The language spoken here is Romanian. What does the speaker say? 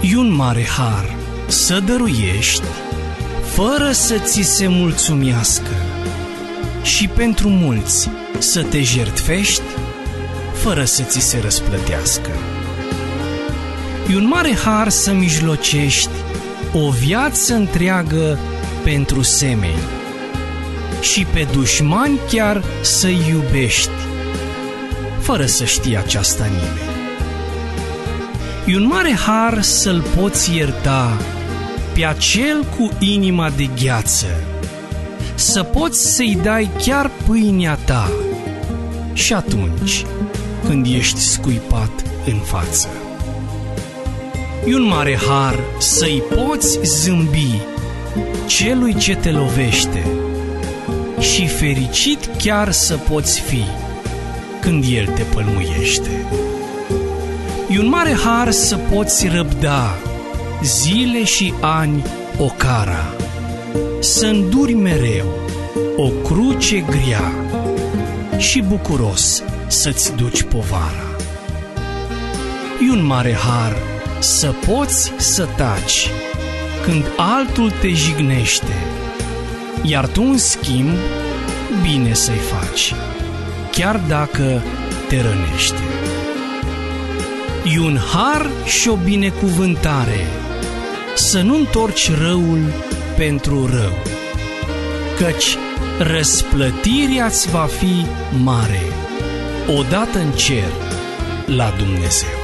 E un mare har să dăruiești fără să ți se mulțumească și pentru mulți să te jertfești fără să ți se răsplătească. E un mare har să mijlocești o viață întreagă pentru semeni și pe dușmani chiar să-i iubești fără să știe aceasta nimeni. E un mare har să-l poți ierta pe acel cu inima de gheață, să poți să-i dai chiar pâinea ta și atunci când ești scuipat în față. E un mare har să-i poți zâmbi celui ce te lovește și fericit chiar să poți fi când el te pălmuiește. E un mare har să poți răbda zile și ani ocara, să înduri mereu o cruce grea și bucuros să-ți duci povara. E un mare har să poți să taci când altul te jignește, iar tu în schimb bine să-i faci, chiar dacă te rănește. E un har și o binecuvântare să nu întorci răul pentru rău, căci răsplătirea-ți va fi mare odată în cer la Dumnezeu.